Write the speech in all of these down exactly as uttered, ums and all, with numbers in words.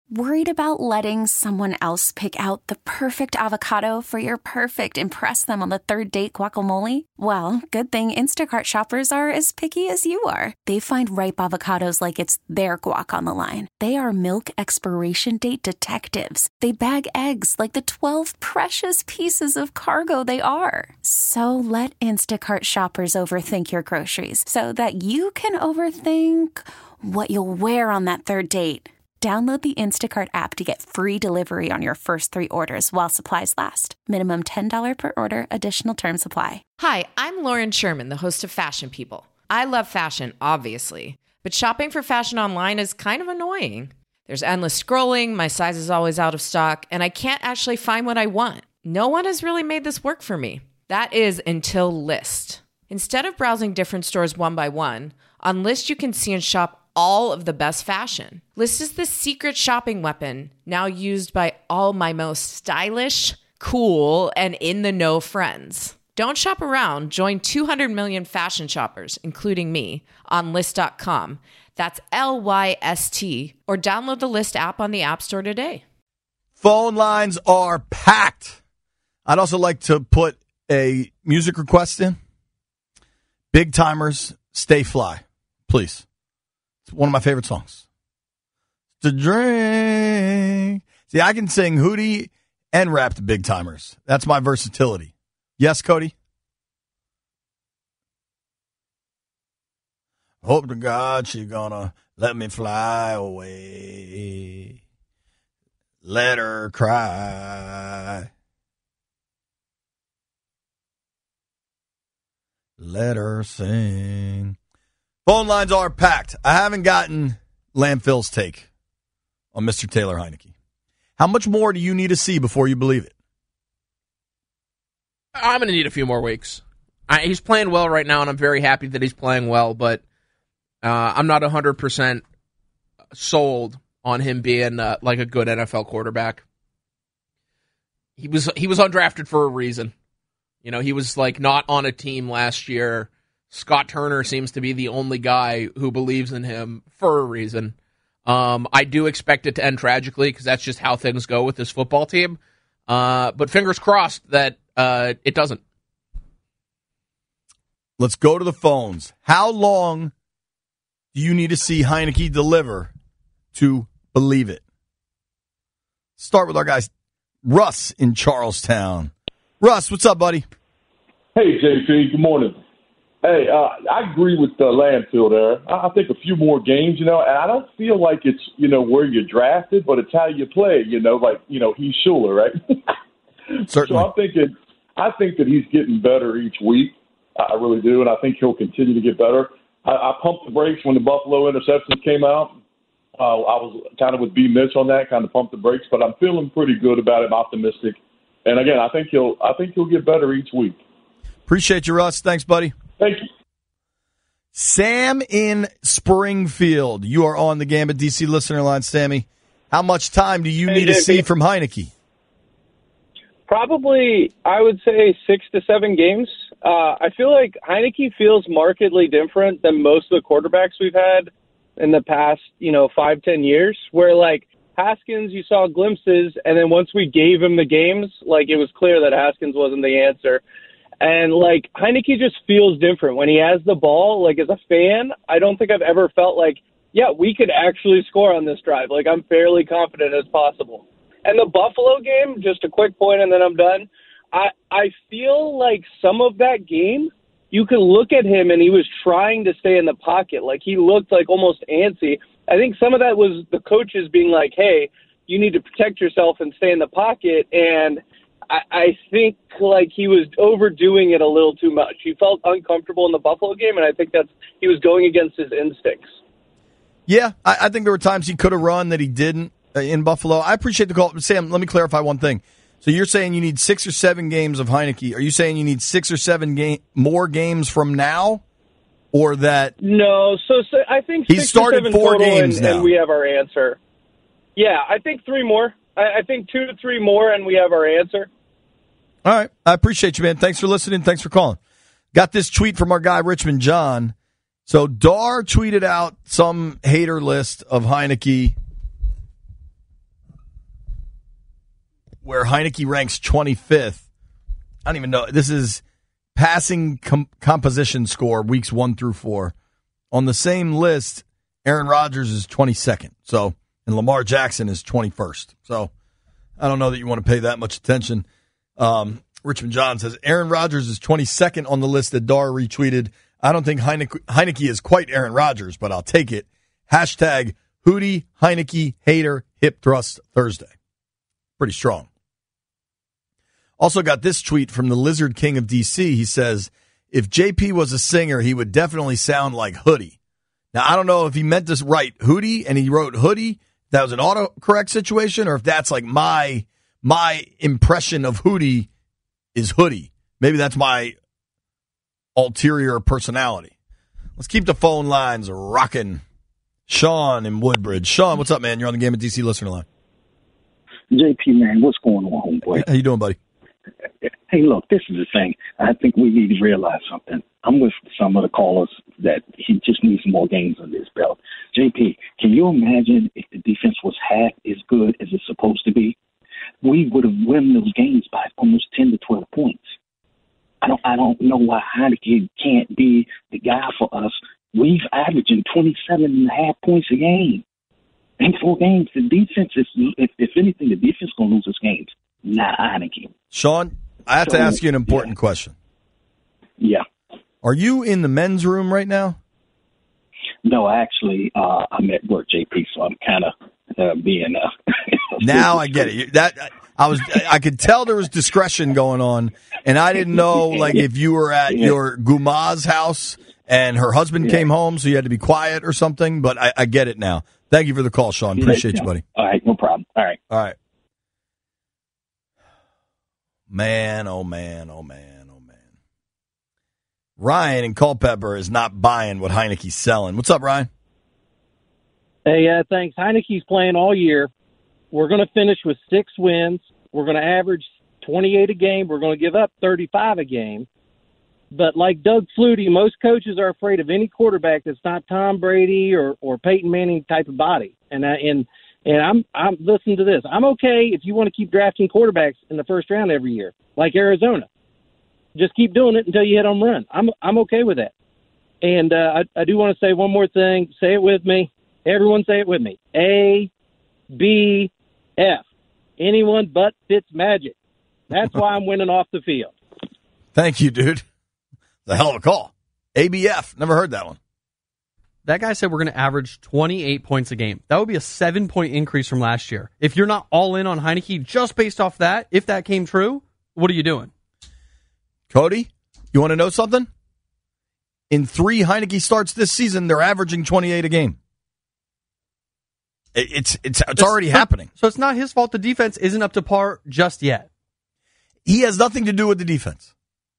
Worried about letting someone else pick out the perfect avocado for your perfect impress them on the third date guacamole? Well, good thing Instacart shoppers are as picky as you are. They find ripe avocados like it's their guac on the line. They are milk expiration date detectives. They bag eggs like the twelve precious pieces of cargo they are. So let Instacart shoppers overthink your groceries so that you can overthink what you'll wear on that third date. Download the Instacart app to get free delivery on your first three orders while supplies last. Minimum ten dollars per order. Additional terms apply. Hi, I'm Lauren Sherman, the host of Fashion People. I love fashion, obviously, but shopping for fashion online is kind of annoying. There's endless scrolling, my size is always out of stock, and I can't actually find what I want. No one has really made this work for me. That is until Lyst. Instead of browsing different stores one by one, on Lyst you can see and shop all of the best fashion. Lyst is the secret shopping weapon now used by all my most stylish, cool, and in-the-know friends. Don't shop around. Join two hundred million fashion shoppers, including me, on Lyst dot com. That's L Y S T. Or download the Lyst app on the App Store today. Phone lines are packed. I'd also like to put a music request in. Big Timers, Stay Fly, please. One of my favorite songs. To drink. See, I can sing Hootie and rap the Big Timers. That's my versatility. Yes, Cody? Hope to God she gonna let me fly away. Let her cry. Let her sing. Phone lines are packed. I haven't gotten Landfill's take on Mister Taylor Heinicke. How much more do you need to see before you believe it? I'm going to need a few more weeks. I, he's playing well right now, and I'm very happy that he's playing well, but uh, I'm not one hundred percent sold on him being uh, like a good N F L quarterback. He was he was undrafted for a reason. You know, he was like not on a team last year. Scott Turner seems to be the only guy who believes in him for a reason. Um, I do expect it to end tragically because that's just how things go with this football team. Uh, but fingers crossed that uh, it doesn't. Let's go to the phones. How long do you need to see Heinicke deliver to believe it? Start with our guys, Russ in Charlestown. Russ, what's up, buddy? Hey, J P. Good morning. Hey, uh, I agree with uh, Landfill there. I, I think a few more games, you know, and I don't feel like it's, you know, where you're drafted, but it's how you play, you know, like, you know, he's Schuler, right? Certainly. So I'm thinking, I think that he's getting better each week. I really do, and I think he'll continue to get better. I, I pumped the brakes when the Buffalo interceptions came out. Uh, I was kind of with B. Mitch on that, kind of pumped the brakes, but I'm feeling pretty good about it, optimistic. And again, I think he'll, I think he'll get better each week. Appreciate you, Russ. Thanks, buddy. Thank you. Sam in Springfield. You are on the Gambit D C listener line, Sammy. How much time do you hey, need to J P. see from Heinicke? Probably, I would say six to seven games. Uh, I feel like Heinicke feels markedly different than most of the quarterbacks we've had in the past, you know, five, ten years, where, like, Haskins, you saw glimpses, and then once we gave him the games, like, it was clear that Haskins wasn't the answer. And, like, Heinicke just feels different. When he has the ball, like, as a fan, I don't think I've ever felt like, yeah, we could actually score on this drive. Like, I'm fairly confident as possible. And the Buffalo game, just a quick point and then I'm done, I, I feel like some of that game, you could look at him and he was trying to stay in the pocket. Like, he looked like almost antsy. I think some of that was the coaches being like, hey, you need to protect yourself and stay in the pocket. And I, I think, like, he was overdoing it a little too much. He felt uncomfortable in the Buffalo game, and I think that's he was going against his instincts. Yeah, I, I think there were times he could have run that he didn't uh, in Buffalo. I appreciate the call. Sam, let me clarify one thing. So you're saying you need six or seven games of Heinicke. Are you saying you need six or seven game, more games from now? Or that... No, so, so I think he's six started or seven four total games and, now. and we have our answer. Yeah, I think three more. I, I think two to three more and we have our answer. All right. I appreciate you, man. Thanks for listening. Thanks for calling. Got this tweet from our guy, Richmond John. So Dar tweeted out some hater list of Heinicke where Heineke ranks twenty-fifth. I don't even know. This is passing com- composition score, weeks one through four. On the same list, Aaron Rodgers is twenty-second. So, and Lamar Jackson is twenty-first. So, I don't know that you want to pay that much attention. Um, Richmond John says, Aaron Rodgers is twenty-second on the list that Dar retweeted. I don't think Heineke, Heineke is quite Aaron Rodgers, but I'll take it. Hashtag Hootie Heineke Hater Hip Thrust Thursday. Pretty strong. Also got this tweet from the Lizard King of D C. He says, if J P was a singer, he would definitely sound like Hoodie. Now, I don't know if he meant to write Hootie and he wrote Hoodie. That was an autocorrect situation, or if that's like my my impression of Hootie is Hoodie. Maybe that's my ulterior personality. Let's keep the phone lines rocking. Sean in Woodbridge. Sean, what's up, man? You're on the Game of D C listener line. J P, man, what's going on, homeboy? How you doing, buddy? Hey, look, this is the thing. I think we need to realize something. I'm with some of the callers that he just needs some more games on his belt. J P, can you imagine if the defense was half as good as it's supposed to be? We would have won those games by almost ten to twelve points. I don't I don't know why Heineke can't be the guy for us. We've averaging twenty-seven and a half points a game. In four games, the defense is, if, if anything, the defense is going to lose this games, not Heineke. Sean, I have so, to ask you an important yeah. question. Yeah. Are you in the men's room right now? No, actually, uh, I'm at work, J P, so I'm kind of uh, being. Uh, now I get it. That I was, I could tell there was discretion going on, and I didn't know, like, if you were at yeah. your Guma's house and her husband yeah. came home, so you had to be quiet or something. But I, I get it now. Thank you for the call, Sean. Appreciate you, buddy. All right, no problem. All right. All right. Man, oh, man, oh, man, oh, man. Ryan in Culpeper is not buying what Heineke's selling. What's up, Ryan? Hey, uh, thanks. Heineke's playing all year. We're going to finish with six wins. We're going to average twenty-eight a game. We're going to give up thirty-five a game. But like Doug Flutie, most coaches are afraid of any quarterback that's not Tom Brady or, or Peyton Manning type of body. And I, and and I'm I'm listen to this. I'm okay if you want to keep drafting quarterbacks in the first round every year, like Arizona. Just keep doing it until you hit home run. I'm I'm okay with that. And uh, I, I do want to say one more thing. Say it with me. Everyone say it with me. A, B, F. Anyone but Fitzmagic. That's why I'm winning off the field. Thank you, dude. The hell of a call. A B F. Never heard that one. That guy said we're going to average twenty-eight points a game. That would be a seven-point increase from last year. If you're not all in on Heineke just based off that, if that came true, what are you doing? Cody, you want to know something? In three Heineke starts this season, they're averaging twenty-eight a game. It's it's it's already so, happening. So it's not his fault the defense isn't up to par just yet. He has nothing to do with the defense.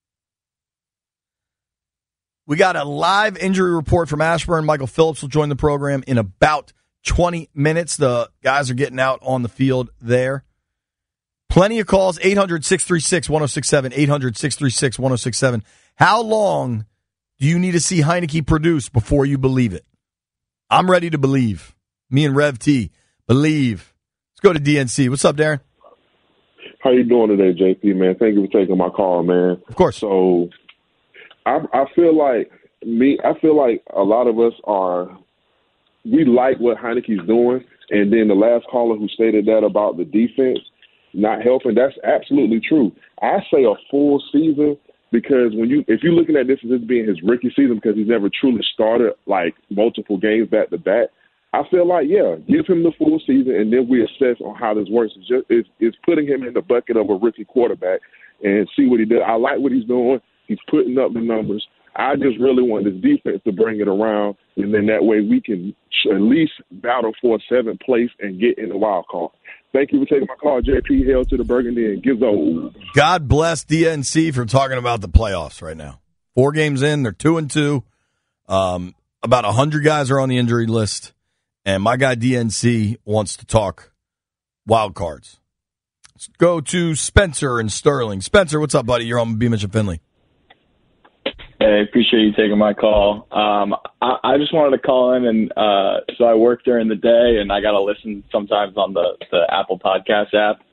We got a live injury report from Ashburn. Michael Phillips will join the program in about twenty minutes. The guys are getting out on the field there. Plenty of calls, eight hundred, six three six, one oh six seven, eight hundred, six three six, one oh six seven. How long do you need to see Heineke produce before you believe it? I'm ready to believe. Me and Rev T, believe. Let's go to D N C. What's up, Darren? How you doing today, J P, man? Thank you for taking my call, man. Of course. So I, I feel like me. I feel like a lot of us are. We like what Heineke's doing, and then the last caller who stated that about the defense not helping, that's absolutely true. I say a full season because when you, if you're looking at this as this being his rookie season because he's never truly started like multiple games back to back, I feel like, yeah, give him the full season and then we assess on how this works. It's just it's, it's putting him in the bucket of a rookie quarterback and see what he does. I like what he's doing. He's putting up the numbers. I just really want this defense to bring it around, and then that way we can at least battle for a seventh place and get in the wild card. Thank you for taking my call, J P. Hail to the Burgundy and Gizzo. God bless D N C for talking about the playoffs right now. Four games in, they're two and two. Um, about one hundred guys are on the injury list, and my guy D N C wants to talk wild cards. Let's go to Spencer and Sterling. Spencer, what's up, buddy? You're on Beamish and Finley. Hey, appreciate you taking my call. Um, I, I just wanted to call in, and uh, so I work during the day, and I got to listen sometimes on the, the Apple Podcast app.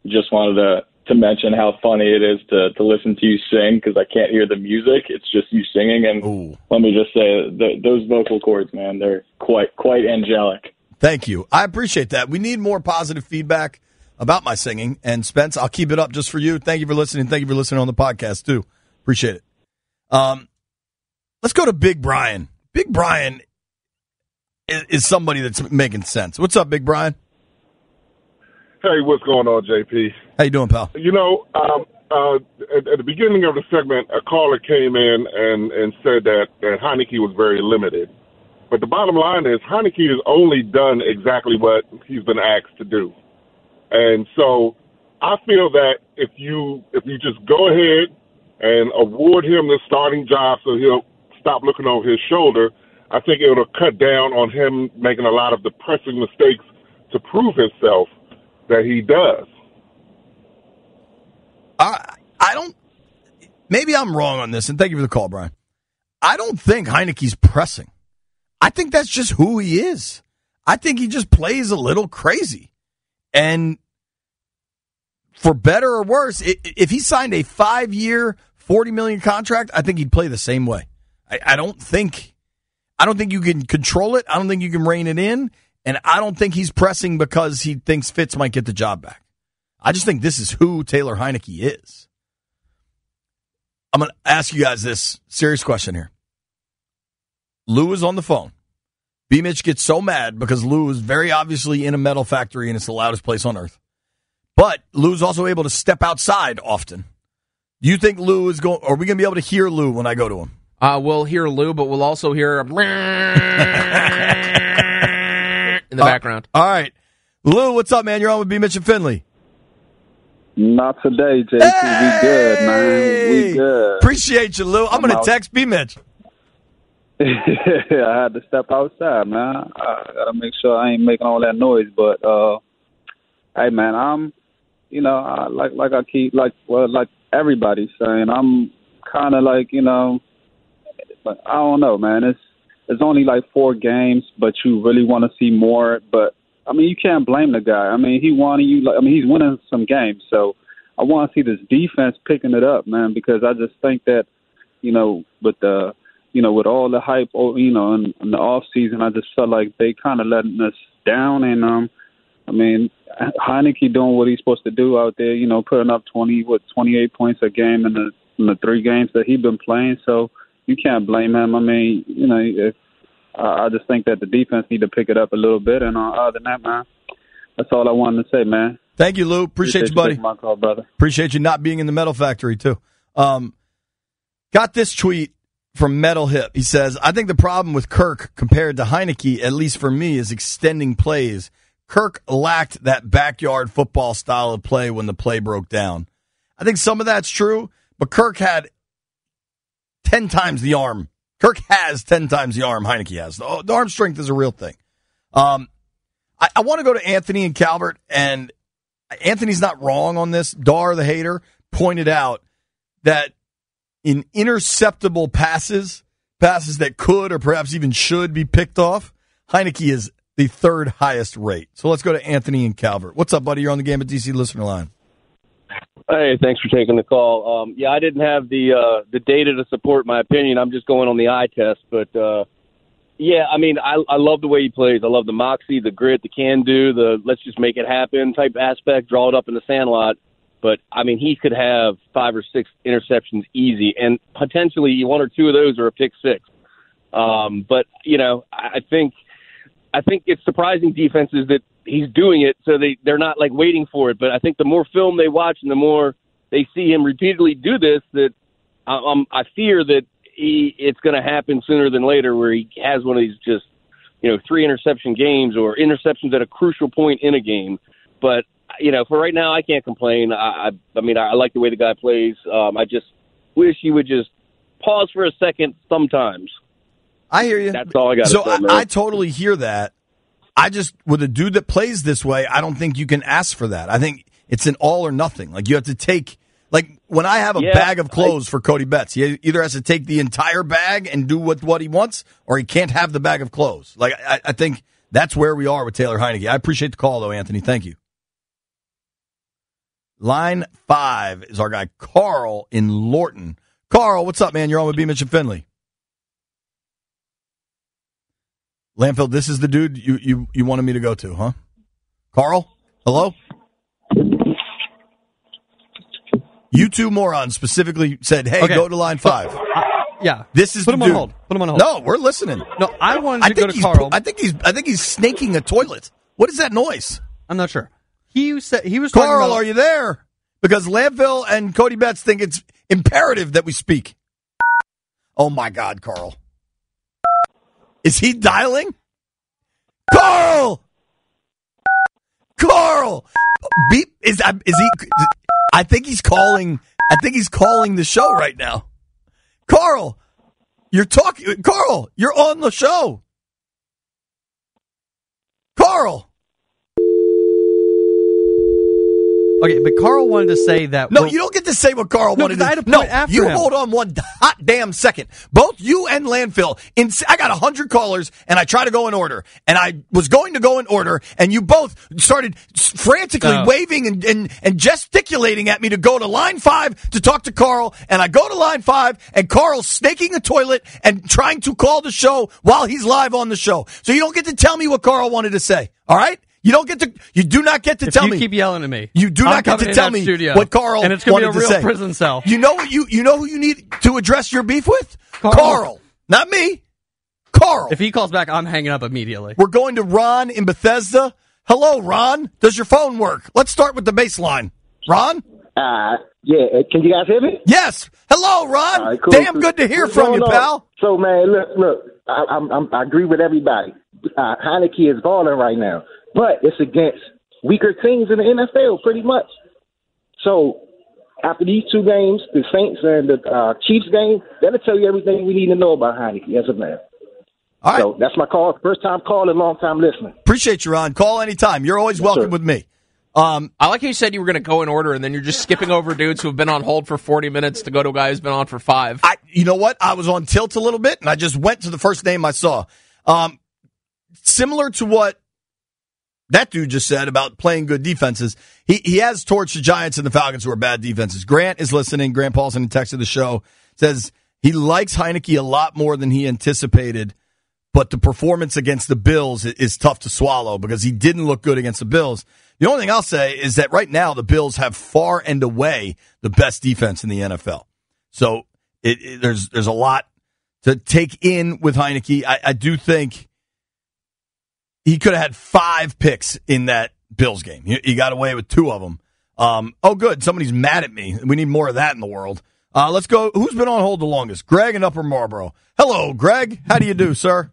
just wanted to, to mention how funny it is to, to listen to you sing because I can't hear the music. It's just you singing. And Ooh. Let me just say, the, those vocal cords, man, they're quite quite angelic. Thank you. I appreciate that. We need more positive feedback about my singing. And, Spence, I'll keep it up just for you. Thank you for listening. Thank you for listening on the podcast, too. Appreciate it. Um, let's go to Big Brian. Big Brian is, is somebody that's making sense. What's up, Big Brian? Hey, what's going on, J P? How you doing, pal? You know, um, uh, at, at the beginning of the segment, a caller came in and, and said that, that Heinicke was very limited. But the bottom line is Heinicke has only done exactly what he's been asked to do. And so I feel that if you if you just go ahead and award him the starting job so he'll stop looking over his shoulder, I think it'll cut down on him making a lot of the pressing mistakes to prove himself that he does. I I don't – maybe I'm wrong on this, and thank you for the call, Brian. I don't think Heinicke's pressing. I think that's just who he is. I think he just plays a little crazy. And for better or worse, if he signed a five-year, forty million dollars contract, I think he'd play the same way. I, I don't think I don't think you can control it. I don't think you can rein it in. And I don't think he's pressing because he thinks Fitz might get the job back. I just think this is who Taylor Heinicke is. I'm going to ask you guys this serious question here. Lou is on the phone. B-Mitch gets so mad because Lou is very obviously in a metal factory and it's the loudest place on earth. But Lou's also able to step outside often. Do you think Lou is going, are we going to be able to hear Lou when I go to him? Uh, we'll hear Lou, but we'll also hear in the uh, background. All right. Lou, what's up, man? You're on with B-Mitch and Finley. Not today, J P. Hey! We good, man. We good. Appreciate you, Lou. I'm, I'm going to text B-Mitch. I had to step outside, man. I got to make sure I ain't making all that noise. But, uh, hey, man, I'm, you know, I, like like I keep, like well, like everybody's saying, I'm kind of like, you know, but I don't know, man. It's it's only like four games, but you really want to see more. But I mean, you can't blame the guy. I mean, he won. You, I mean, he's winning some games. So I want to see this defense picking it up, man, because I just think that, you know, with the, you know, with all the hype, you know, in, in the off season, I just felt like they kind of letting us down. And um, I mean, Heinicke doing what he's supposed to do out there, you know, putting up twenty, what, twenty-eight points a game in the in the three games that he's been playing. So you can't blame him. I mean, you know, if, uh, I just think that the defense need to pick it up a little bit. And uh, other than that, man, that's all I wanted to say, man. Thank you, Lou. Appreciate, Appreciate you, buddy. You my call, brother. Appreciate you not being in the metal factory, too. Um, got this tweet from Metal Hip. He says, I think the problem with Kirk compared to Heinicke, at least for me, is extending plays. Kirk lacked that backyard football style of play when the play broke down. I think some of that's true, but Kirk had ten times the arm. Kirk has ten times the arm Heinicke has. The, the arm strength is a real thing. Um, I, I want to go to Anthony and Calvert, and Anthony's not wrong on this. Dar, the hater, pointed out that in interceptable passes, passes that could or perhaps even should be picked off, Heinicke is the third highest rate. So let's go to Anthony and Calvert. What's up, buddy? You're on the Game of D C listener line. Hey, thanks for taking the call. Um, yeah, I didn't have the uh, the data to support my opinion. I'm just going on the eye test. But, uh, yeah, I mean, I, I love the way he plays. I love the moxie, the grit, the can-do, the let's just make it happen type aspect, draw it up in the sandlot. But, I mean, he could have five or six interceptions easy, and potentially one or two of those are a pick six. Um, but, you know, I think – I think it's surprising defenses that he's doing it, so they, they're not, like, waiting for it. But I think the more film they watch and the more they see him repeatedly do this, that I, um, I fear that he, it's going to happen sooner than later where he has one of these just, you know, three interception games or interceptions at a crucial point in a game. But, you know, for right now, I can't complain. I, I, I mean, I, I like the way the guy plays. Um, I just wish he would just pause for a second sometimes. I hear you. That's all I got to so say, man. I, I totally hear that. I just, with a dude that plays this way, I don't think you can ask for that. I think it's an all or nothing. Like, you have to take, like, when I have a yeah, bag of clothes I, for Cody Betts, he either has to take the entire bag and do what, what he wants, or he can't have the bag of clothes. Like, I, I think that's where we are with Taylor Heinicke. I appreciate the call, though, Anthony. Thank you. Line five is our guy Carl in Lorton. Carl, what's up, man? You're on with B. Mitch and Finley. Landfill, this is the dude you, you, you wanted me to go to, huh? Carl? Hello? You two morons specifically said, hey, Okay. go to line five. Uh, yeah. This is Put the him on dude. hold. Put him on hold. No, we're listening. No, I wanted I to think go to he's, Carl. I think he's I think he's snaking a toilet. What is that noise? I'm not sure. He said he was Carl, talking about, are you there? Because Landfill and Cody Betts think it's imperative that we speak. Oh my God, Carl. Is he dialing? Carl! Carl! Beep is is he I think he's calling I think he's calling the show right now. Carl, you're talking Carl, you're on the show. Carl. Okay, but Carl wanted to say that. No, you don't get to say what Carl No, wanted 'cause to I had to No, point after you him. hold on one hot damn second. Both you and Landfill, in, I got one hundred callers, and I try to go in order. And I was going to go in order, and you both started frantically No. waving and, and, and gesticulating at me to go to line five to talk to Carl. And I go to line five, and Carl's snaking a toilet and trying to call the show while he's live on the show. So you don't get to tell me what Carl wanted to say, all right? You don't get to. You do not get to If tell you me. keep yelling at me, You do I'm not get coming to in tell that me studio, what Carl and it's gonna wanted be a real to say. prison cell. You know what you you know who you need to address your beef with? Carl. Carl, not me. Carl. If he calls back, I'm hanging up immediately. We're going to Ron in Bethesda. Hello, Ron. Does your phone work? Let's start with the baseline. Ron? Uh, yeah, can you guys hear me? Yes. Hello, Ron. All right, cool. Damn good to hear What's from you, going on? pal. So, man, look, look, I, I'm, I'm, I agree with everybody. Uh, Heineke is balling right now, but it's against weaker teams in the N F L, pretty much. So, after these two games, the Saints and the uh, Chiefs game, that'll tell you everything we need to know about Heineke as a man. All right. So, that's my call. First time calling, long time listening. Appreciate you, Ron. Call anytime. You're always welcome sir. with me. Um, I like how you said you were going to go in order, and then you're just skipping over dudes who have been on hold for forty minutes to go to a guy who's been on for five. I, you know what? I was on tilt a little bit, and I just went to the first name I saw. Um, similar to what that dude just said about playing good defenses, he he has torched the Giants and the Falcons, who are bad defenses. Grant is listening. Grant Paulson, in text of the show, says he likes Heineke a lot more than he anticipated, but the performance against the Bills is tough to swallow because he didn't look good against the Bills. The only thing I'll say is that right now the Bills have far and away the best defense in the N F L. So it, it, there's there's a lot to take in with Heineke. I, I do think he could have had five picks in that Bills game. He, he got away with two of them. Um, oh, good. Somebody's mad at me. We need more of that in the world. Uh, let's go. Who's been on hold the longest? Greg in Upper Marlboro. Hello, Greg. How do you do, sir?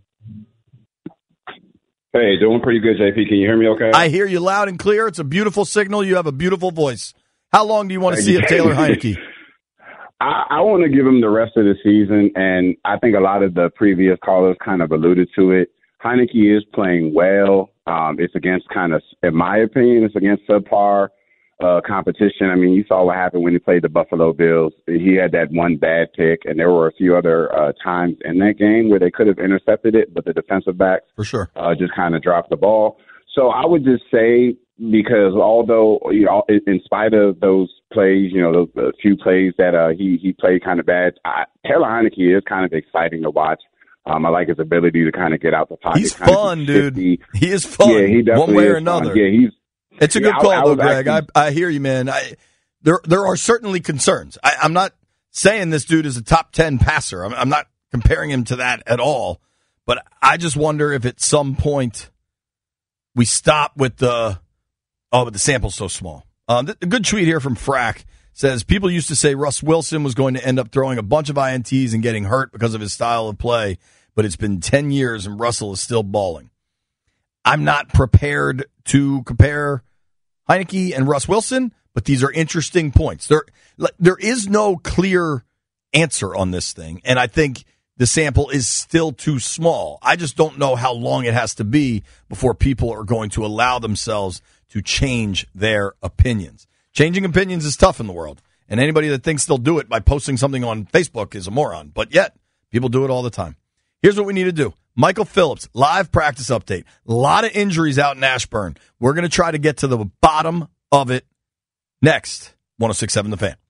Hey, doing pretty good, J P. Can you hear me okay? I hear you loud and clear. It's a beautiful signal. You have a beautiful voice. How long do you want to Thank see you. of Taylor Heineke? I, I want to give him the rest of the season, and I think a lot of the previous callers kind of alluded to it. Heineke is playing well. Um, it's against kind of, in my opinion, it's against subpar uh, competition. I mean, you saw what happened when he played the Buffalo Bills. He had that one bad pick, and there were a few other uh, times in that game where they could have intercepted it, but the defensive backs for sure uh, just kind of dropped the ball. So I would just say, because although, you know, in spite of those plays, you know, those the few plays that uh, he he played kind of bad, I, Taylor Heineke is kind of exciting to watch. Um, I like his ability to kind of get out the pocket. He's kind of fun, be dude. shifty. He is fun. Yeah, he definitely one way is or another. fun. Yeah, he's. It's a yeah, good call, I, I though, was Greg. actually, I, I hear you, man. I, there, there are certainly concerns. I, I'm not saying this dude is a top ten passer. I'm, I'm not comparing him to that at all. But I just wonder if at some point we stop with the, oh, but the sample's so small. Um, a good tweet here from Frack says, people used to say Russ Wilson was going to end up throwing a bunch of I N Ts and getting hurt because of his style of play, but it's been ten years and Russell is still balling. I'm not prepared to compare Heineke and Russ Wilson, but these are interesting points. There, there is no clear answer on this thing, and I think the sample is still too small. I just don't know how long it has to be before people are going to allow themselves to change their opinions. Changing opinions is tough in the world, and anybody that thinks they'll do it by posting something on Facebook is a moron, but yet people do it all the time. Here's what we need to do. Michael Phillips, live practice update. A lot of injuries out in Ashburn. We're going to try to get to the bottom of it Next, one oh six point seven The Fan.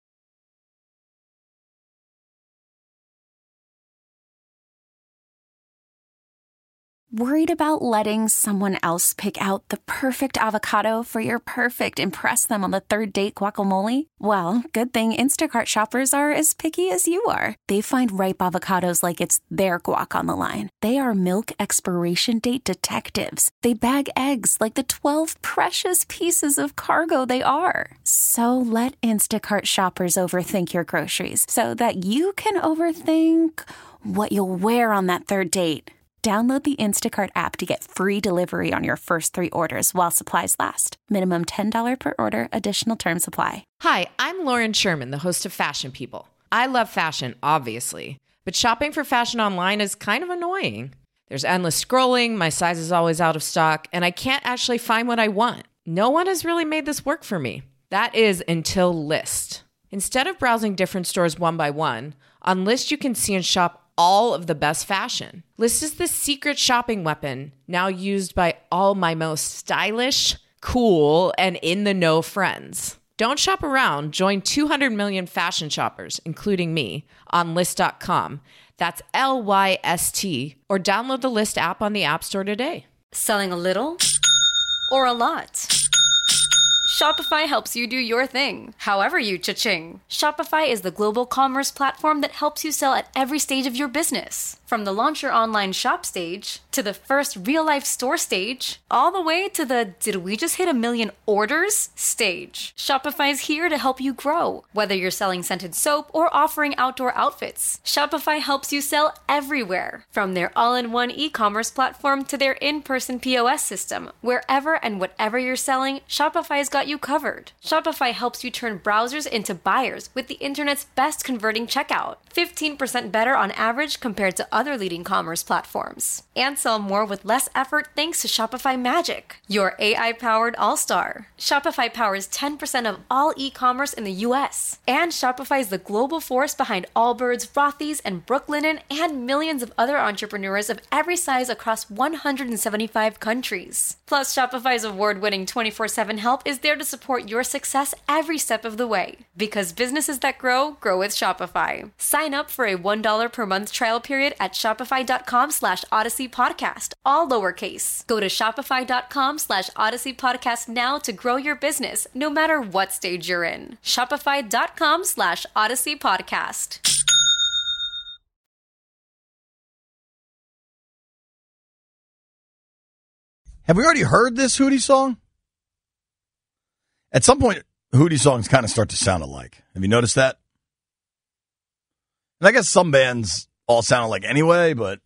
Worried about letting someone else pick out the perfect avocado for your perfect impress them on the third date guacamole? Well, good thing Instacart shoppers are as picky as you are. They find ripe avocados like it's their guac on the line. They are milk expiration date detectives. They bag eggs like the twelve precious pieces of cargo they are. So let Instacart shoppers overthink your groceries so that you can overthink what you'll wear on that third date. Download the Instacart app to get free delivery on your first three orders while supplies last. Minimum ten dollars per order. Additional terms apply. Hi, I'm Lauren Sherman, the host of Fashion People. I love fashion, obviously, but shopping for fashion online is kind of annoying. There's endless scrolling, my size is always out of stock, and I can't actually find what I want. No one has really made this work for me. That is until Lyst. Instead of browsing different stores one by one, on Lyst you can see and shop all of the best fashion. Lyst is the secret shopping weapon now used by all my most stylish, cool, and in-the-know friends. Don't shop around. Join two hundred million fashion shoppers, including me, on Lyst dot com. That's L Y S T, or download the Lyst app on the App Store today. Selling a little or a lot? Shopify helps you do your thing, however you cha-ching. Shopify is the global commerce platform that helps you sell at every stage of your business. From the launch your online shop stage, to the first real-life store stage, all the way to the did we just hit a million orders stage. Shopify is here to help you grow. Whether you're selling scented soap or offering outdoor outfits, Shopify helps you sell everywhere. From their all-in-one e-commerce platform to their in-person P O S system, wherever and whatever you're selling, Shopify's got you covered. Shopify helps you turn browsers into buyers with the internet's best converting checkout. fifteen percent better on average compared to other leading commerce platforms. And sell more with less effort thanks to Shopify Magic, your A I-powered all-star. Shopify powers ten percent of all e-commerce in the U S. And Shopify is the global force behind Allbirds, Rothy's, and Brooklinen, and millions of other entrepreneurs of every size across one hundred seventy-five countries. Plus, Shopify's award-winning twenty-four seven help is there to support your success every step of the way. Because businesses that grow, grow with Shopify. Sign up for a one dollar per month trial period at shopify.com slash Odyssey Podcast, all lowercase. Go to shopify.com slash Odyssey Podcast now to grow your business, no matter what stage you're in. Shopify.com slash Odyssey Podcast. Have we already heard this Hootie song? At some point, Hootie songs kind of start to sound alike. Have you noticed that? And I guess some bands all sound alike anyway, but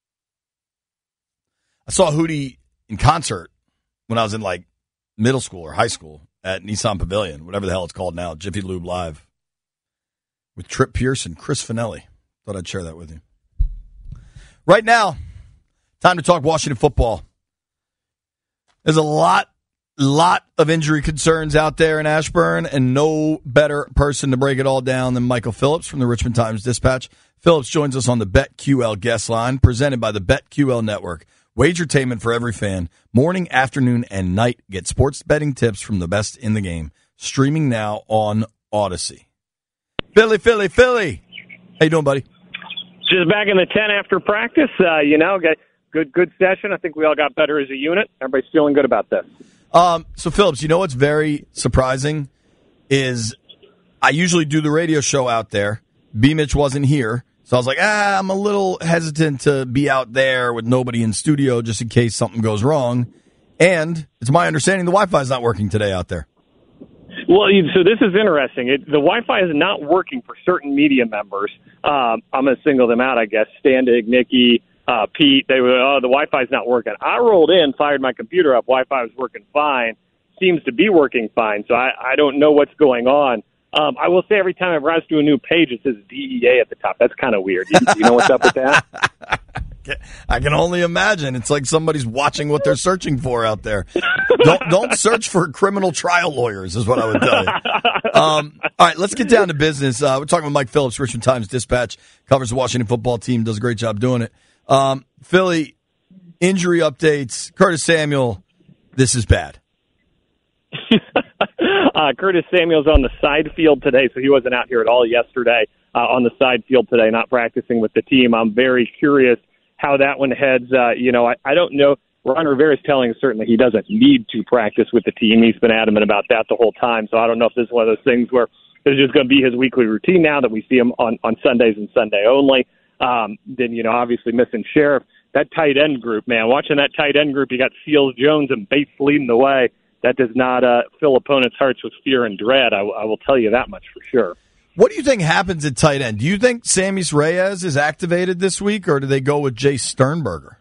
I saw Hootie in concert when I was in like middle school or high school at Nissan Pavilion, whatever the hell it's called now, Jiffy Lube Live, with Trip Pierce and Chris Finelli. Thought I'd share that with you. Right now, time to talk Washington football. There's a lot lot of injury concerns out there in Ashburn, and no better person to break it all down than Michael Phillips from the Richmond Times-Dispatch. Phillips joins us on the BetQL guest line, presented by the BetQL Network. Wagertainment for every fan. Morning, afternoon, and night. Get sports betting tips from the best in the game. Streaming now on Odyssey. Philly, Philly, Philly. How you doing, buddy? Just back in the ten after practice. Uh, you know, got good, good session. I think we all got better as a unit. Everybody's feeling good about this. Um, so, Phillips, you know what's very surprising is I usually do the radio show out there. B. Mitch wasn't here, so I was like, ah, I'm a little hesitant to be out there with nobody in studio just in case something goes wrong. And it's my understanding the Wi-Fi is not working today out there. Well, so this is interesting. It, the Wi-Fi is not working for certain media members. Um, I'm going to single them out, I guess. Standig, Nikki, Uh, Pete, they were, oh, the Wi-Fi's not working. I rolled in, fired my computer up. Wi-Fi was working fine. Seems to be working fine. So I, I don't know what's going on. Um, I will say every time I browse to a new page, it says D E A at the top. That's kind of weird. You, you know what's up with that? I can only imagine. It's like somebody's watching what they're searching for out there. Don't don't search for criminal trial lawyers is what I would tell you. Um, all right, let's get down to business. Uh, we're talking with Mike Phillips, Richmond Times-Dispatch, covers the Washington football team, does a great job doing it. Um, Philly, injury updates. Curtis Samuel, this is bad. Uh, Curtis Samuel's on the side field today, so he wasn't out here at all yesterday uh, on the side field today, not practicing with the team. I'm very curious how that one heads. Uh, you know, I, I don't know. Ron Rivera's telling us certainly he doesn't need to practice with the team. He's been adamant about that the whole time. So I don't know if this is one of those things where it's just going to be his weekly routine now that we see him on, on Sundays and Sunday only. Um, then, you know, obviously missing Sheriff. That tight end group, man, watching that tight end group, you got Seals, Jones, and Bates leading the way. That does not uh, fill opponents' hearts with fear and dread. I, I will tell you that much for sure. What do you think happens at tight end? Do you think Sammy Reyes is activated this week, or do they go with Jay Sternberger?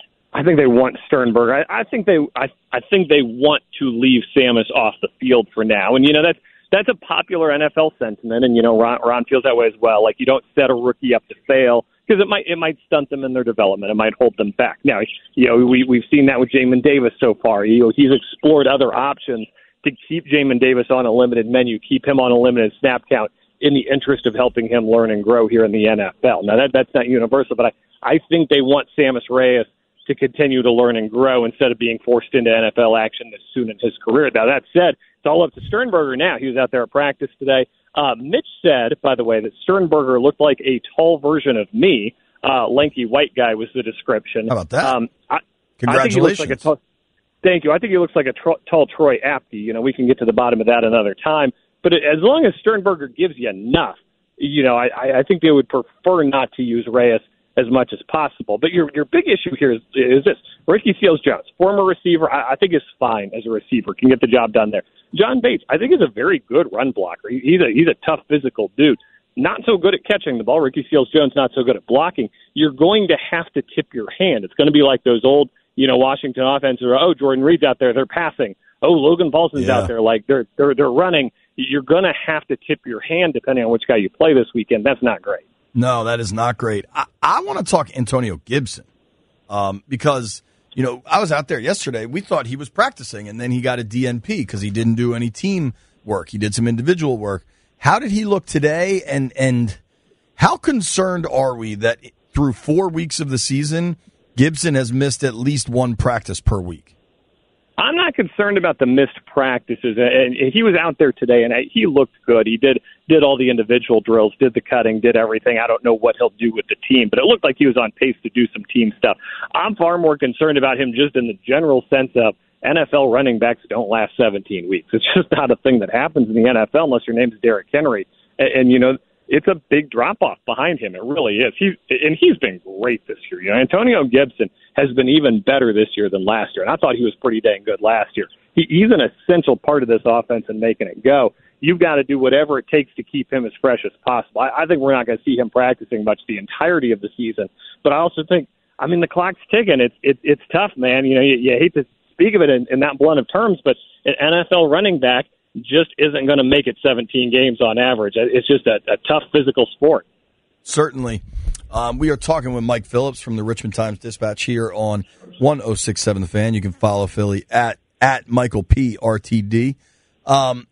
I think they want Sternberger. I, I think they, I, I think they want to leave Samus off the field for now, and you know that's that's a popular N F L sentiment, and you know Ron, Ron feels that way as well. Like you don't set a rookie up to fail because it might it might stunt them in their development. It might hold them back. Now, you know we we've seen that with Jamin Davis so far. You know he's explored other options to keep Jamin Davis on a limited menu, keep him on a limited snap count in the interest of helping him learn and grow here in the N F L. Now that that's not universal, but I I think they want Samus Reyes to continue to learn and grow instead of being forced into N F L action this soon in his career. Now, that said, it's all up to Sternberger now. He was out there at practice today. Uh, Mitch said, by the way, that Sternberger looked like a tall version of me. Uh, lanky white guy was the description. How about that? Um, I, Congratulations. I think he looks like a tall, thank you. I think he looks like a tr- tall Troy Apke. You know, we can get to the bottom of that another time. But as long as Sternberger gives you enough, you know, I, I think they would prefer not to use Reyes as much as possible. But your your big issue here is, is this. Ricky Seals-Jones, former receiver, I, I think is fine as a receiver, can get the job done there. John Bates, I think is a very good run blocker. He, he's a he's a tough physical dude. Not so good at catching the ball. Ricky Seals-Jones not so good at blocking. You're going to have to tip your hand. It's going to be like those old, you know, Washington offenses where, oh, Jordan Reed's out there, they're passing. Oh, Logan Paulson's yeah. out there, like they're they're they're running. You're going to have to tip your hand depending on which guy you play this weekend. That's not great. No, that is not great. I, I want to talk Antonio Gibson um, because, you know, I was out there yesterday. We thought he was practicing, and then he got a D N P because he didn't do any team work. He did some individual work. How did he look today, and and how concerned are we that through four weeks of the season, Gibson has missed at least one practice per week? I'm not concerned about the missed practices, and he was out there today, and he looked good. He did did all the individual drills, did the cutting, did everything. I don't know what he'll do with the team, but it looked like he was on pace to do some team stuff. I'm far more concerned about him just in the general sense of N F L running backs don't last seventeen weeks. It's just not a thing that happens in the N F L unless your name's Derrick Henry. And, and you know, it's a big drop-off behind him. It really is. He's, and he's been great this year. You know, Antonio Gibson has been even better this year than last year, and I thought he was pretty dang good last year. He, he's an essential part of this offense and making it go. You've got to do whatever it takes to keep him as fresh as possible. I, I think we're not going to see him practicing much the entirety of the season, but I also think, I mean, the clock's ticking. It's it, it's tough, man. You know, you, you hate to speak of it in, in that blunt of terms, but an N F L running back just isn't going to make it seventeen games on average. It's just a, a tough physical sport. Certainly. Um, we are talking with Mike Phillips from the Richmond Times-Dispatch here on one oh six point seven The Fan. You can follow Philly at, at Michael P. R T D. Um,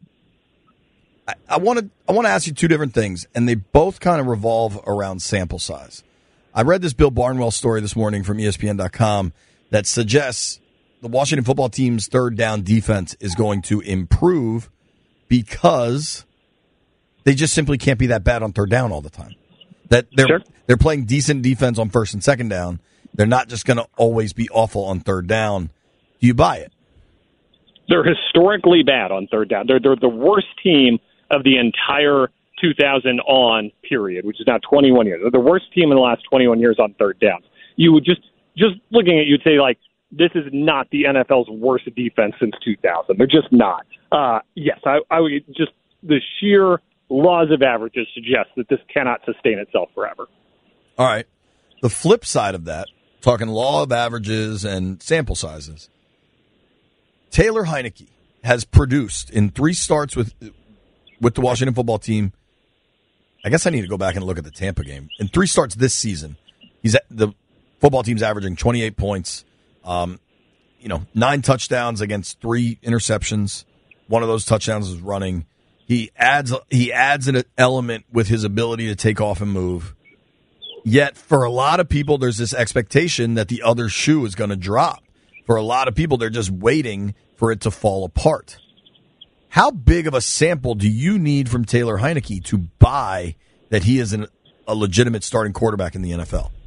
I want to I want to ask you two different things, and they both kind of revolve around sample size. I read this Bill Barnwell story this morning from E S P N dot com that suggests the Washington football team's third down defense is going to improve because they just simply can't be that bad on third down all the time. That they're sure. they're playing decent defense on first and second down. They're not just going to always be awful on third down. Do you buy it? They're historically bad on third down. They're they're the worst team of the entire two thousand on period, which is now twenty-one years. They're the worst team in the last twenty-one years on third down. You would just just looking at you'd say like, this is not the N F L's worst defense since two thousand. They're just not. Uh, yes, I, I would just the sheer laws of averages suggest that this cannot sustain itself forever. All right. The flip side of that, talking law of averages and sample sizes, Taylor Heinicke has produced in three starts with with the Washington football team. I guess I need to go back and look at the Tampa game. In three starts this season, he's at, the football team's averaging twenty-eight points. Um, you know, nine touchdowns against three interceptions. One of those touchdowns is running. He adds he adds an element with his ability to take off and move. Yet, for a lot of people, there's this expectation that the other shoe is going to drop. For a lot of people, they're just waiting for it to fall apart. How big of a sample do you need from Taylor Heinicke to buy that he is an, a legitimate starting quarterback in the N F L?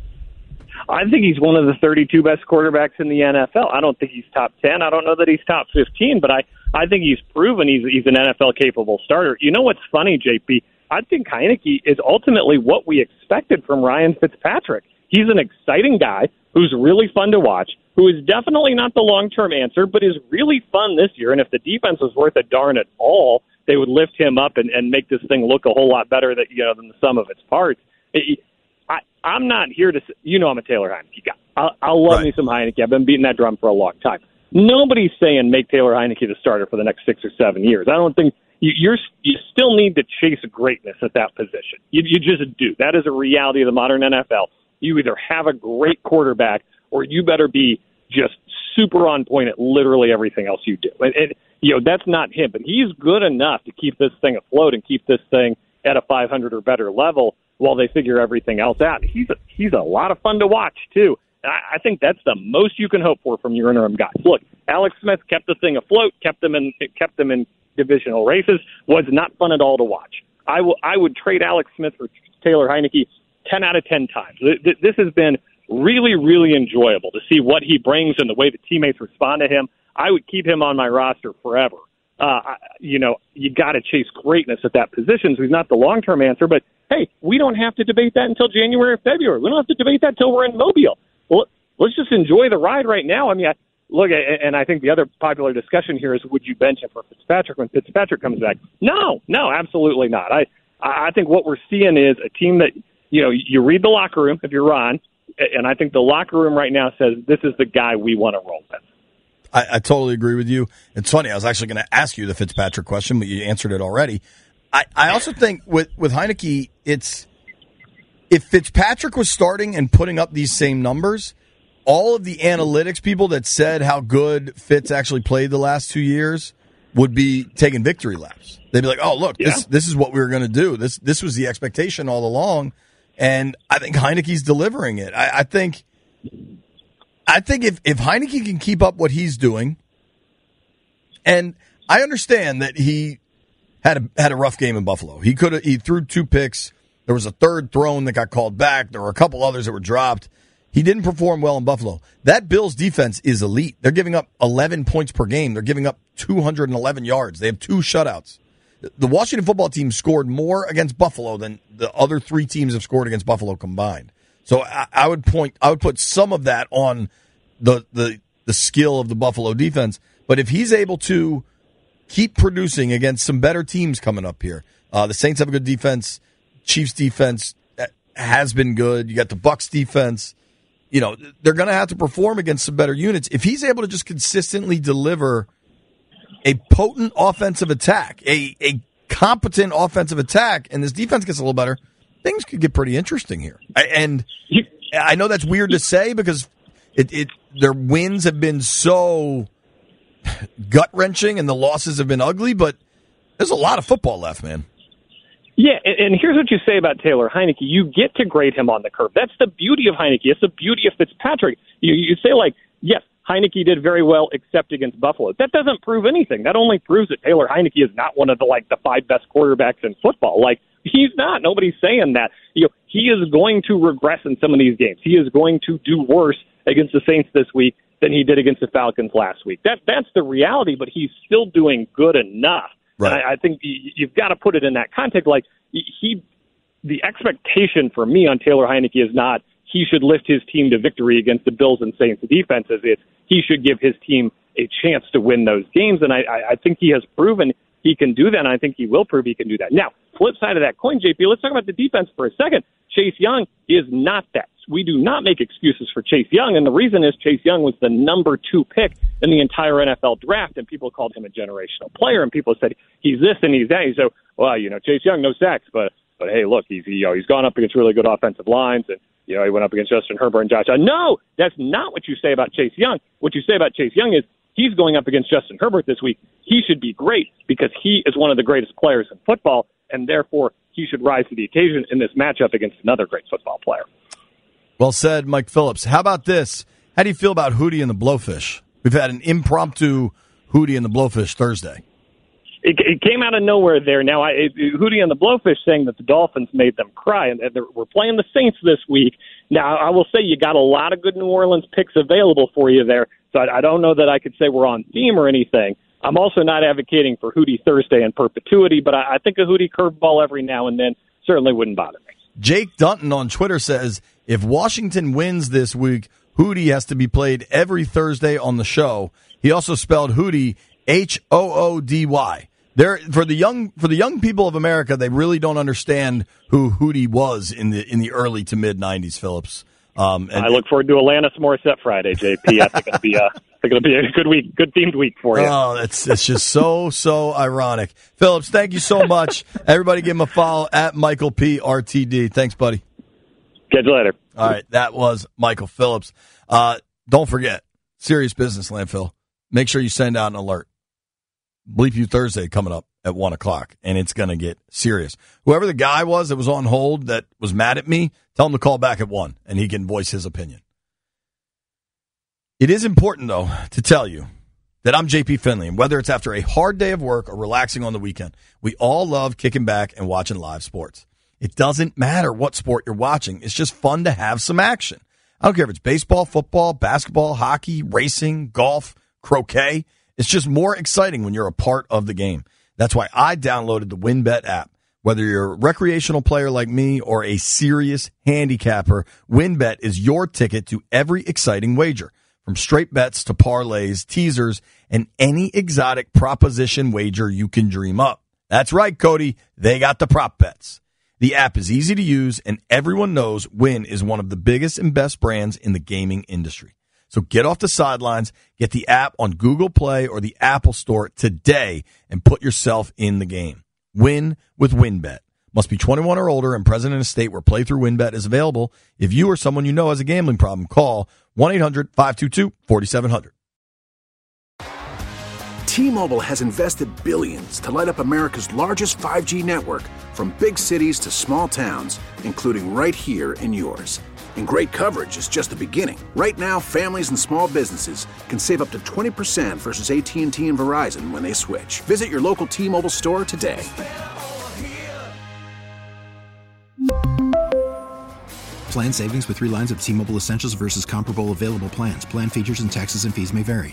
I think he's one of the thirty-two best quarterbacks in the N F L. I don't think he's top ten. I don't know that he's top fifteen, but I, I think he's proven he's he's an N F L-capable starter. You know what's funny, J P? I think Heinicke is ultimately what we expected from Ryan Fitzpatrick. He's an exciting guy who's really fun to watch, who is definitely not the long-term answer, but is really fun this year. And if the defense was worth a darn at all, they would lift him up and, and make this thing look a whole lot better that, you know, than the sum of its parts. It, I, I'm not here to – you know I'm a Taylor Heinicke guy. I'll, I'll love right. me some Heinicke. I've been beating that drum for a long time. Nobody's saying make Taylor Heinicke the starter for the next six or seven years. I don't think you, – you're you still need to chase greatness at that position. You, you just do. That is a reality of the modern N F L. You either have a great quarterback or you better be just super on point at literally everything else you do. And, and you know, that's not him, but he's good enough to keep this thing afloat and keep this thing at a five hundred or better level while they figure everything else out. He's a, he's a lot of fun to watch, too. I, I think that's the most you can hope for from your interim guys. Look, Alex Smith kept the thing afloat, kept them in kept them in divisional races, was not fun at all to watch. I, will, I would trade Alex Smith for Taylor Heinicke ten out of ten times. This has been really, really enjoyable to see what he brings and the way the teammates respond to him. I would keep him on my roster forever. Uh, you know, you got to chase greatness at that position. So he's not the long-term answer, but hey, we don't have to debate that until January or February. We don't have to debate that until we're in Mobile. Well, let's just enjoy the ride right now. I mean, I, look, and I think the other popular discussion here is, would you bench him for Fitzpatrick when Fitzpatrick comes back? No, no, absolutely not. I, I think what we're seeing is a team that, you know, you read the locker room if you're Ron, and I think the locker room right now says this is the guy we want to roll with. I, I totally agree with you. It's funny, I was actually going to ask you the Fitzpatrick question, but you answered it already. I, I also think with, with Heinicke, it's if Fitzpatrick was starting and putting up these same numbers, all of the analytics people that said how good Fitz actually played the last two years would be taking victory laps. They'd be like, oh, look, yeah. this this is what we were going to do. This this was the expectation all along. And I think Heinicke's delivering it. I, I think I think if, if Heinicke can keep up what he's doing, and I understand that he had a had a rough game in Buffalo. He could he threw two picks. There was a third thrown that got called back. There were a couple others that were dropped. He didn't perform well in Buffalo. That Bills defense is elite. They're giving up eleven points per game. They're giving up two hundred eleven yards. They have two shutouts. The Washington football team scored more against Buffalo than the other three teams have scored against Buffalo combined. So I, I would point, I would put some of that on the, the the skill of the Buffalo defense. But if he's able to keep producing against some better teams coming up here, uh, the Saints have a good defense. Chiefs defense has been good. You got the Bucs defense. You know, they're going to have to perform against some better units. If he's able to just consistently deliver a potent offensive attack, a, a competent offensive attack, and this defense gets a little better, things could get pretty interesting here. And I know that's weird to say because it, it their wins have been so gut-wrenching and the losses have been ugly, but there's a lot of football left, man. Yeah, and here's what you say about Taylor Heinicke. You get to grade him on the curve. That's the beauty of Heinicke. It's the beauty of Fitzpatrick. You, you say, like, yes, Heinicke did very well except against Buffalo. That doesn't prove anything. That only proves that Taylor Heinicke is not one of the, like, the five best quarterbacks in football. Like, he's not. Nobody's saying that. You know, he is going to regress in some of these games. He is going to do worse against the Saints this week than he did against the Falcons last week. That That's the reality, but he's still doing good enough. Right. And I, I think you've got to put it in that context. Like, he, the expectation for me on Taylor Heinicke is not he should lift his team to victory against the Bills and Saints defenses. It's he should give his team a chance to win those games. And I, I think he has proven he can do that, and I think he will prove he can do that. Now, flip side of that coin, J P, let's talk about the defense for a second. Chase Young is not that. We do not make excuses for Chase Young, and the reason is Chase Young was the number two pick in the entire N F L draft, and people called him a generational player, and people said he's this and he's that. He said, well, you know, Chase Young, no sacks, but but hey, look, he's you know he's gone up against really good offensive lines, and you know he went up against Justin Herbert and Josh Allen. No, that's not what you say about Chase Young. What you say about Chase Young is he's going up against Justin Herbert this week. He should be great because he is one of the greatest players in football, and therefore he should rise to the occasion in this matchup against another great football player. Well said, Mike Phillips. How about this? How do you feel about Hootie and the Blowfish? We've had an impromptu Hootie and the Blowfish Thursday. it, it came out of nowhere there. Now, I, it, Hootie and the Blowfish saying that the Dolphins made them cry, and we're playing the Saints this week. Now, I will say you got a lot of good New Orleans picks available for you there, so I, I don't know that I could say we're on theme or anything. I'm also not advocating for Hootie Thursday in perpetuity, but I, I think a Hootie curveball every now and then certainly wouldn't bother me. Jake Dunton on Twitter says, if Washington wins this week, Hootie has to be played every Thursday on the show. He also spelled Hootie H O O D Y. There for the young for the young people of America, they really don't understand who Hootie was in the in the early to mid nineties, Phillips. Um, and, I look forward to Alanis Morissette Friday, J P. I think it'll be a I think it'll be a good week, good themed week for you. Oh, that's it's just so so ironic. Phillips, thank you so much. Everybody, give him a follow at Michael P R T D. Thanks, buddy. Catch you later. All right, that was Michael Phillips. Uh, don't forget, Serious Business Landfill. Make sure you send out an alert. Bleep You Thursday coming up at one o'clock, and it's going to get serious. Whoever the guy was that was on hold that was mad at me, tell him to call back at one, and he can voice his opinion. It is important, though, to tell you that I'm J P Finley, and whether it's after a hard day of work or relaxing on the weekend, we all love kicking back and watching live sports. It doesn't matter what sport you're watching. It's just fun to have some action. I don't care if it's baseball, football, basketball, hockey, racing, golf, croquet. It's just more exciting when you're a part of the game. That's why I downloaded the WynnBET app. Whether you're a recreational player like me or a serious handicapper, WynnBET is your ticket to every exciting wager. From straight bets to parlays, teasers, and any exotic proposition wager you can dream up. That's right, Cody. They got the prop bets. The app is easy to use, and everyone knows Wynn is one of the biggest and best brands in the gaming industry. So get off the sidelines, get the app on Google Play or the Apple Store today, and put yourself in the game. Win with WynnBET. Must be twenty-one or older and present in a state where playthrough WynnBET is available. If you or someone you know has a gambling problem, call one eight hundred five two two four seven zero zero. T-Mobile has invested billions to light up America's largest five G network, from big cities to small towns, including right here in yours. And great coverage is just the beginning. Right now, families and small businesses can save up to twenty percent versus A T and T and Verizon when they switch. Visit your local T-Mobile store today. Plan savings with three lines of T-Mobile Essentials versus comparable available plans. Plan features and taxes and fees may vary.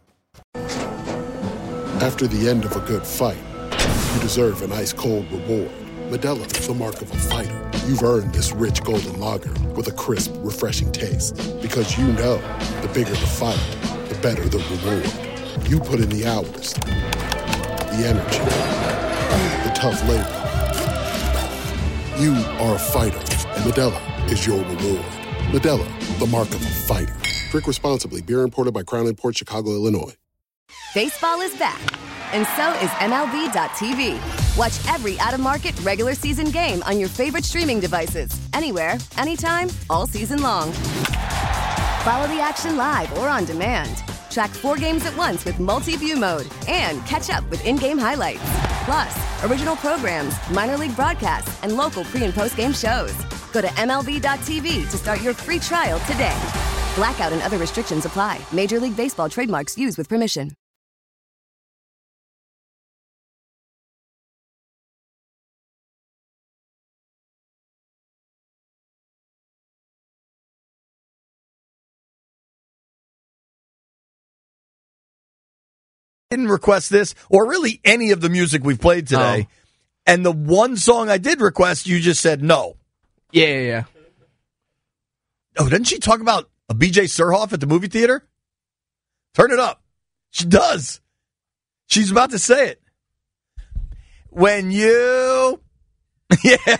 After the end of a good fight, you deserve an ice-cold reward. Modelo is the mark of a fighter. You've earned this rich golden lager with a crisp, refreshing taste. Because you know, the bigger the fight, the better the reward. You put in the hours, the energy, the tough labor. You are a fighter, and Modelo is your reward. Modelo, the mark of a fighter. Drink responsibly. Beer imported by Crown Imports, Chicago, Illinois. Baseball is back, and so is M L B dot T V. Watch every out-of-market regular season game on your favorite streaming devices, anywhere, anytime, all season long. Follow the action live or on demand. Track four games at once with multi-view mode and catch up with in-game highlights. Plus, original programs, minor league broadcasts, and local pre- and post-game shows. Go to M L B dot T V to start your free trial today. Blackout and other restrictions apply. Major League Baseball trademarks used with permission. Didn't request this or really any of the music we've played today. Oh. And the one song I did request, you just said no. Yeah, yeah, yeah. Oh, didn't she talk about a B J Surhoff at the movie theater? Turn it up. She does. She's about to say it. When you... Yeah.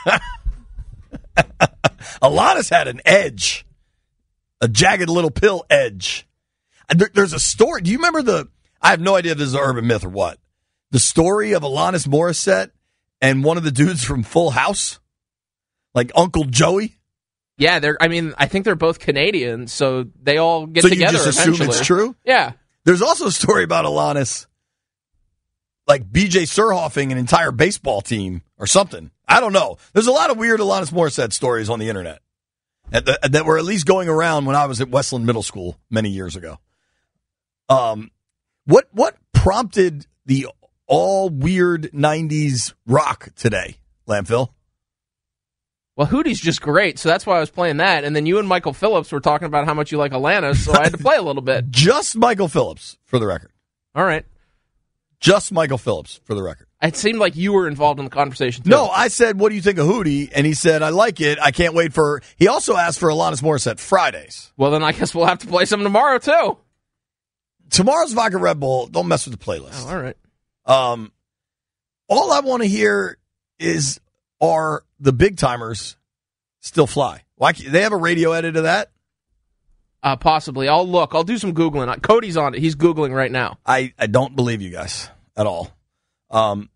Alanis had an edge. A jagged little pill edge. There, there's a story. Do you remember the... I have no idea if this is an urban myth or what. The story of Alanis Morissette and one of the dudes from Full House? Like Uncle Joey? Yeah, they're. I mean, I think they're both Canadian, so they all get so together you just eventually. assume it's true? Yeah. There's also a story about Alanis, like B J Surhoffing an entire baseball team or something. I don't know. There's a lot of weird Alanis Morissette stories on the internet that, that were at least going around when I was at Westland Middle School many years ago. Um, what what prompted the all weird nineties rock today, Landfill. Well, Hootie's just great, so that's why I was playing that. And then you and Michael Phillips were talking about how much you like Alanis, so I had to play a little bit. Just Michael Phillips, for the record. All right. Just Michael Phillips, for the record. It seemed like you were involved in the conversation, too. No, I said, what do you think of Hootie? And he said, I like it. I can't wait for... He also asked for Alanis Morissette Fridays. Well, then I guess we'll have to play some tomorrow, too. Tomorrow's Vodka Red Bull. Don't mess with the playlist. Oh, all right. Um, all I want to hear is, are the big timers still fly? Why can't, they have a radio edit of that? Uh, possibly. I'll look. I'll do some Googling. Cody's on it. He's Googling right now. I, I don't believe you guys at all. Um,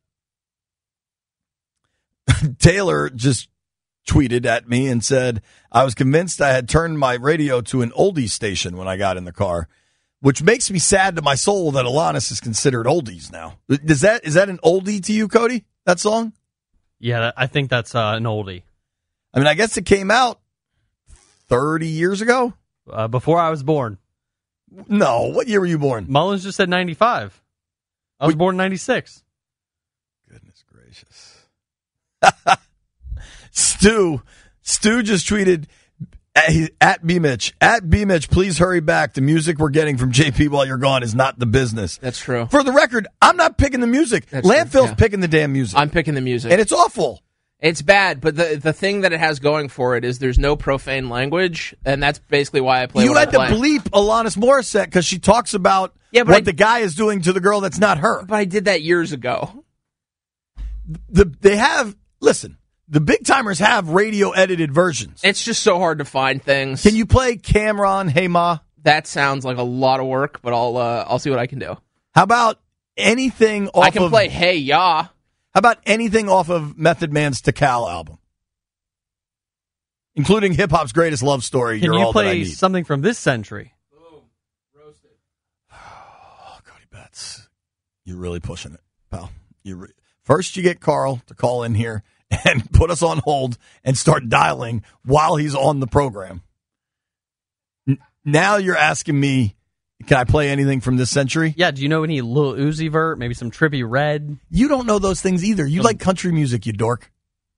Taylor just tweeted at me and said, I was convinced I had turned my radio to an oldie station when I got in the car, which makes me sad to my soul that Alanis is considered oldies now. Does that, is that an oldie to you, Cody, that song? Yeah, I think that's uh, an oldie. I mean, I guess it came out thirty years ago? Uh, before I was born. No, what year were you born? Mullins just said ninety-five. I was Wait. born in ninety-six. Goodness gracious. Stu, Stu just tweeted at, at B Mitch, at B Mitch, please hurry back. The music we're getting from J P while you're gone is not the business. That's true. For the record, I'm not picking the music. That's Landfill's true, yeah. picking the damn music. I'm picking the music. And it's awful. It's bad, but the the thing that it has going for it is there's no profane language, and that's basically why I play You what had I to play. bleep Alanis Morissette because she talks about yeah, but what I, the guy is doing to the girl that's not her. But I did that years ago. The They have, listen, the big timers have radio edited versions. It's just so hard to find things. Can you play Cameron, Hey Ma? That sounds like a lot of work, but I'll uh, I'll see what I can do. How about anything off I can of, play Hey Ya. How about anything off of Method Man's Tikal album? Including hip-hop's greatest love story, Can You're you All That I play Need. something from this century? Boom. Roasted. Oh, Cody Betts. You're really pushing it, pal. You re- First, you get Carl to call in here and put us on hold and start dialing while he's on the program. N- now you're asking me, can I play anything from this century? Yeah, do you know any Lil Uzi Vert, maybe some Trippie Redd? You don't know those things either. You um, like country music, you dork.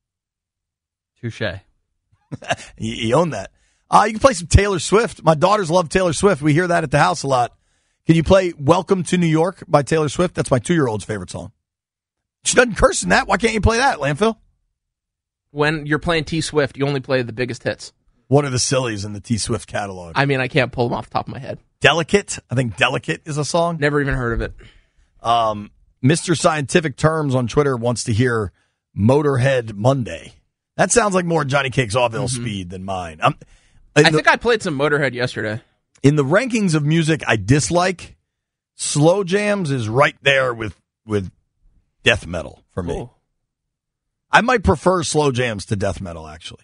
Touche. you, you own that. Uh, you can play some Taylor Swift. My daughters love Taylor Swift. We hear that at the house a lot. Can you play Welcome to New York by Taylor Swift? That's my two-year-old's favorite song. She doesn't curse in that. Why can't you play that, Landfill? When you're playing T Swift, you only play the biggest hits. What are the sillies in the T Swift catalog? I mean, I can't pull them off the top of my head. Delicate? I think Delicate is a song. Never even heard of it. Um, Mister Scientific Terms on Twitter wants to hear Motorhead Monday. That sounds like more Johnny Cake's Autville mm-hmm. speed than mine. I'm, I the, think I played some Motorhead yesterday. In the rankings of music I dislike, Slow Jams is right there with, with death metal for me. Cool. I might prefer Slow Jams to death metal, actually.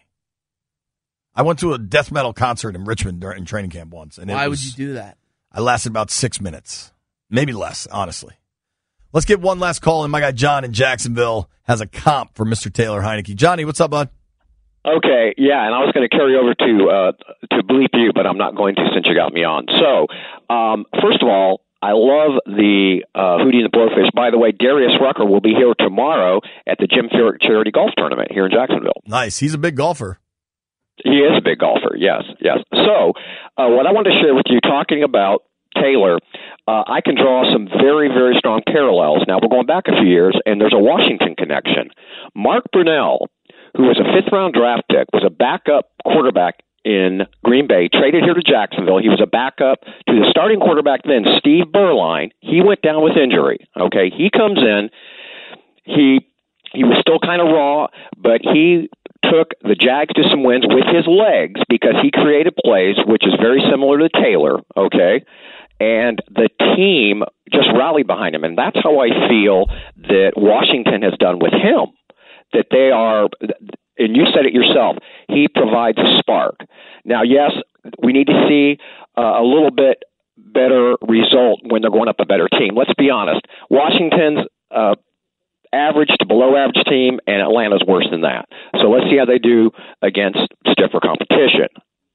I went to a death metal concert in Richmond during training camp once. And Why it was, would you do that? I lasted about six minutes. Maybe less, honestly. Let's get one last call in. My guy John in Jacksonville has a comp for Mister Taylor Heineke. Johnny, what's up, bud? Okay, yeah, and I was going to carry over to uh, to bleep you, but I'm not going to since you got me on. So, um, first of all, I love the uh, Hootie and the Blowfish. By the way, Darius Rucker will be here tomorrow at the Jim Furyk Charity Golf Tournament here in Jacksonville. Nice. He's a big golfer. He is a big golfer, yes, yes. So, uh, what I wanted to share with you, talking about Taylor, uh, I can draw some very, very strong parallels. Now, we're going back a few years, and there's a Washington connection. Mark Brunell, who was a fifth-round draft pick, was a backup quarterback in Green Bay, traded here to Jacksonville. He was a backup to the starting quarterback then, Steve Berline. He went down with injury, okay? He comes in. He he was still kind of raw, but he took the Jags to some wins with his legs because he created plays, which is very similar to Taylor, okay? And the team just rallied behind him. And that's how I feel that Washington has done with him, that they are, and you said it yourself, he provides a spark. Now, yes, we need to see uh, a little bit better result when they're going up a better team. Let's be honest. Washington's uh, average to below average team, and Atlanta's worse than that. So let's see how they do against stiffer competition.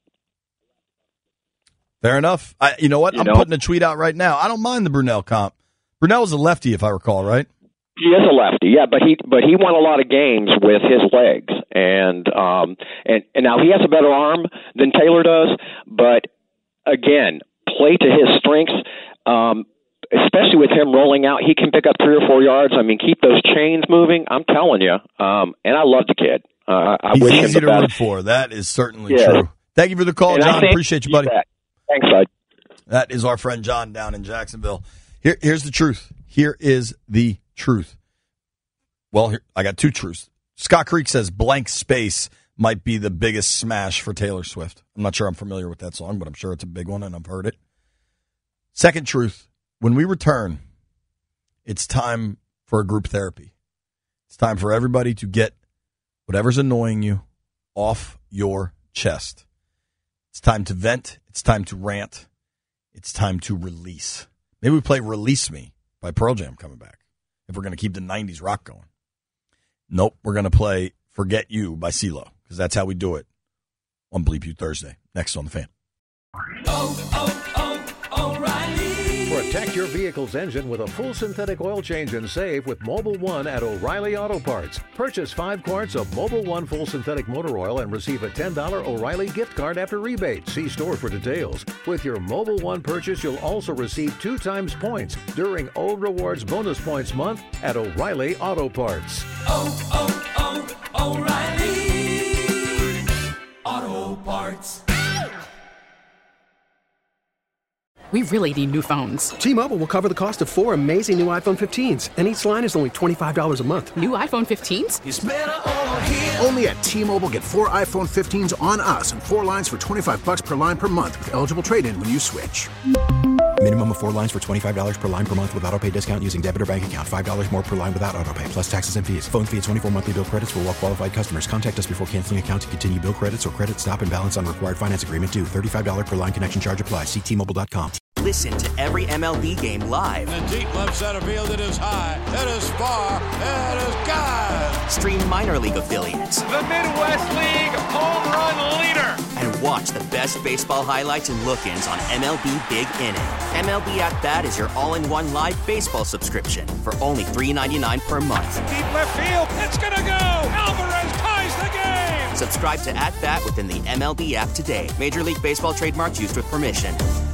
Fair enough. I, you know what? You I'm know? putting a tweet out right now. I don't mind the Brunell comp. Brunell was a lefty, if I recall, right? He is a lefty, yeah, but he but he won a lot of games with his legs, and um and, and now he has a better arm than Taylor does, but again, play to his strengths. Um, especially with him rolling out, he can pick up three or four yards. I mean, keep those chains moving. I'm telling you, um, and I love the kid. Uh, I He's wish easy him the to best. root for. That is certainly Yeah. true. Thank you for the call, And I John. think- Appreciate you, buddy. bet. Thanks, bud. That is our friend John down in Jacksonville. Here, here's the truth. Here is the truth. Well, here, I got two truths. Scott Creek says Blank Space might be the biggest smash for Taylor Swift. I'm not sure I'm familiar with that song, but I'm sure it's a big one, and I've heard it. Second truth, when we return, it's time for a group therapy. It's time for everybody to get whatever's annoying you off your chest. It's time to vent. It's time to rant. It's time to release. Maybe we play Release Me by Pearl Jam coming back if we're going to keep the nineties rock going. Nope, we're going to play Forget You by CeeLo because that's how we do it on Bleep You Thursday. Next on The Fan. Protect your vehicle's engine with a full synthetic oil change and save with Mobil one at O'Reilly Auto Parts. Purchase five quarts of Mobil one full synthetic motor oil and receive a ten dollars O'Reilly gift card after rebate. See store for details. With your Mobil one purchase, you'll also receive two times points during O Rewards Bonus Points Month at O'Reilly Auto Parts. Oh, oh, oh, O'Reilly Auto Parts. We really need new phones. T-Mobile will cover the cost of four amazing new iPhone fifteens, and each line is only twenty-five dollars a month. New iPhone fifteens? It's better over here. Only at T-Mobile, get four iPhone fifteens on us and four lines for twenty-five bucks per line per month with eligible trade-in when you switch. Minimum of four lines for twenty-five dollars per line per month with autopay discount using debit or bank account. five dollars more per line without autopay, plus taxes and fees. Phone fee at twenty-four monthly bill credits for well-qualified customers. Contact us before canceling account to continue bill credits or credit stop and balance on required finance agreement due. thirty-five dollars per line connection charge applies. See T Mobile dot com. Listen to every M L B game live. In the deep left center field, it is high, it is far, it is gone. Stream minor league affiliates. The Midwest League home run leader. And watch the best baseball highlights and look-ins on M L B Big Inning. M L B At Bat is your all-in-one live baseball subscription for only three dollars and ninety-nine cents per month. Deep left field, it's gonna go. Alvarez ties the game. Subscribe to At Bat within the M L B app today. Major League Baseball trademarks used with permission.